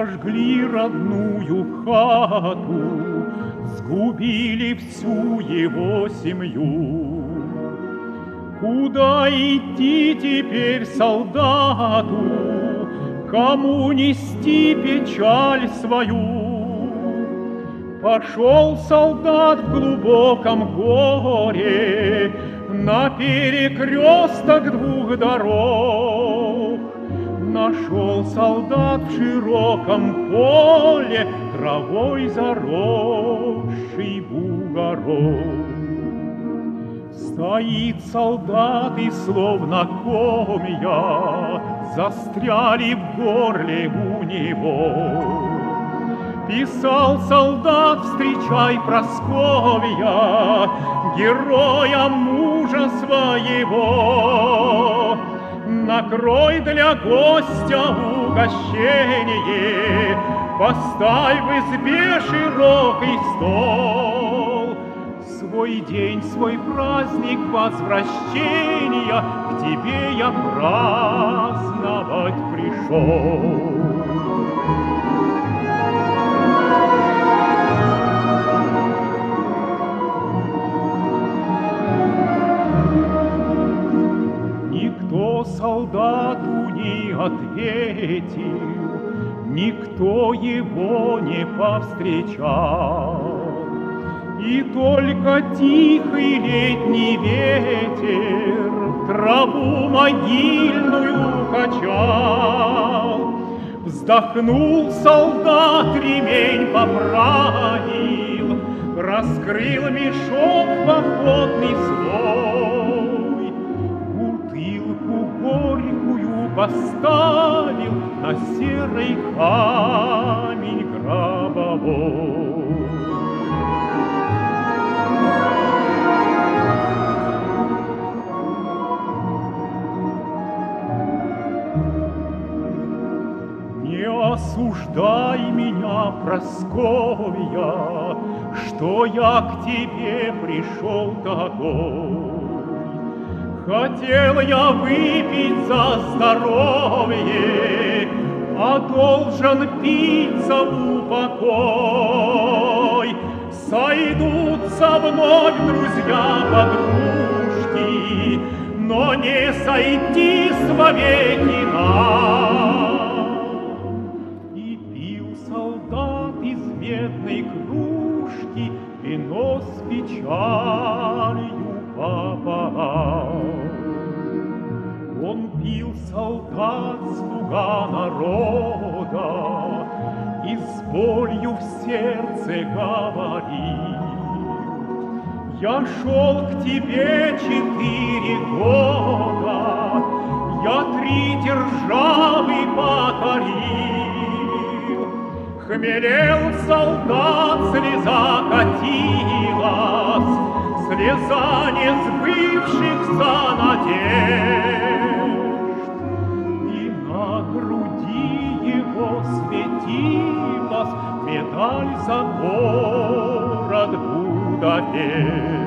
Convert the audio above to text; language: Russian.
Сожгли родную хату, сгубили всю его семью. Куда идти теперь солдату, кому нести печаль свою? Пошел солдат в глубоком горе на перекресток двух дорог. Нашел солдат в широком поле травой заросший бугорок. Стоит солдат, и словно комья застряли в горле у него. Писал солдат, встречай, Прасковья, героя мужа своего. Накрой для гостя угощение, поставь в избе широкий стол. Свой день, свой праздник возвращения к тебе я праздновать пришел. Никто солдату не ответил, никто его не повстречал. И только тихий летний ветер траву могильную качал. Вздохнул солдат, ремень поправил, раскрыл мешок походный свой, бутылку горькую поставил на серый камень гробовой. Не осуждай меня, Прасковья, что я к тебе пришел такой. Хотел я выпить за здоровье, а должен пить за упокой. Сойдутся вновь друзья-подружки, но не сойтись вовеки нам. Солдат из медной кружки вино с печалью пополам. Он пил, солдат, слуга народа, и с болью в сердце говорил: я шел к тебе 4 года, я 3 державы покорил. Хмелел солдат, слеза катилась, слеза несбывшихся надежд. И на груди его светилась медаль за город Будапешт.